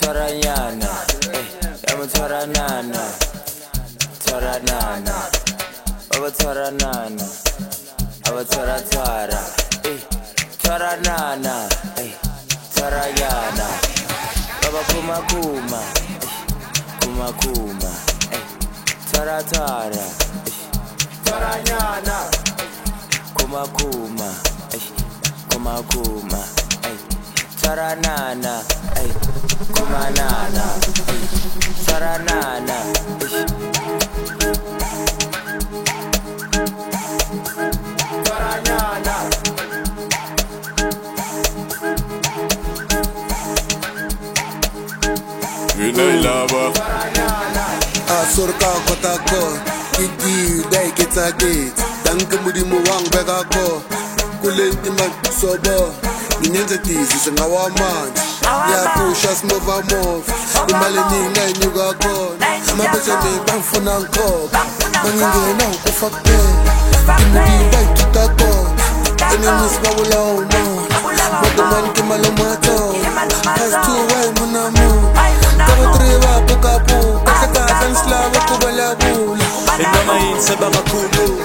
Twaranyana, I'm Twaranana, Twaranana, Baba Twaranana, Baba Twaratwara, Twaranana, Twarayana, Baba Kuma Kuma, Kuma Kuma, Twaratwara, Twaranyana, Kuma Kuma, Kuma Kuma, Twaranana, Kumanana, Twaranana, Twaranana. Vinay lava. Asurka kotako, kiki day kitagate. Danke mudimu wang begako, kulenti man sobo. Ninyenze tizi sengawa manji. Ya push us move. Imali nyinga nyuga kon. Mabese me banfuna nkok. Manyinge na ukufakte. Kimudi day kitako. Enemies bawula ono. Modeman kimalo mato. Has two way munamu. Kabo triwa pukapu. Kasaka sanslawa kubala bula. Ingoma yinseba kakhulu.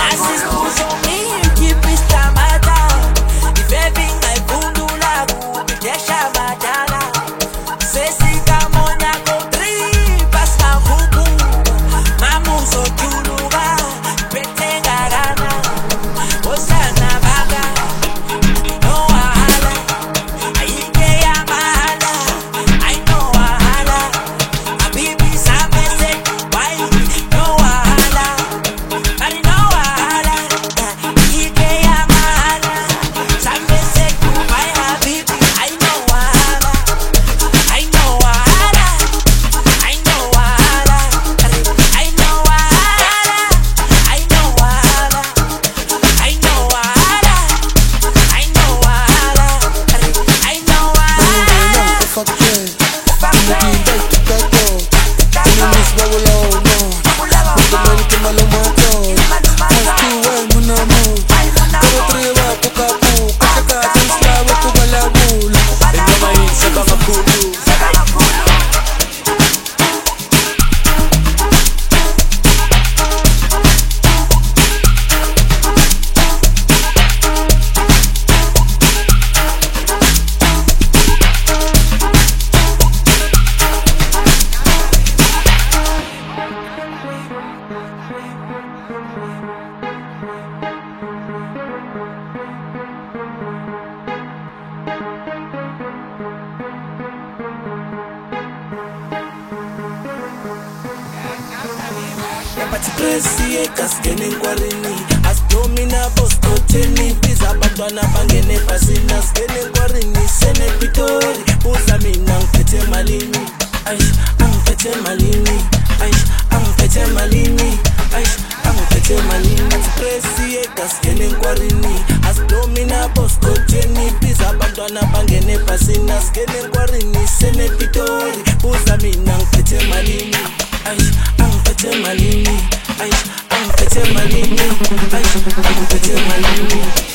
Presi kaskene ngwarini asdomina boskoteni biza bantwana bangene pasina skene ngwarini sene pitori buza mina ngiphethe malini angiphethe malini angiphethe malini angiphethe malini presi kaskene ngwarini asdomina boskoteni biza bantwana bangene pasina skene ngwarini sene pitori buza mina ngiphethe malini angiphethe malini I'm malini, I'm malini.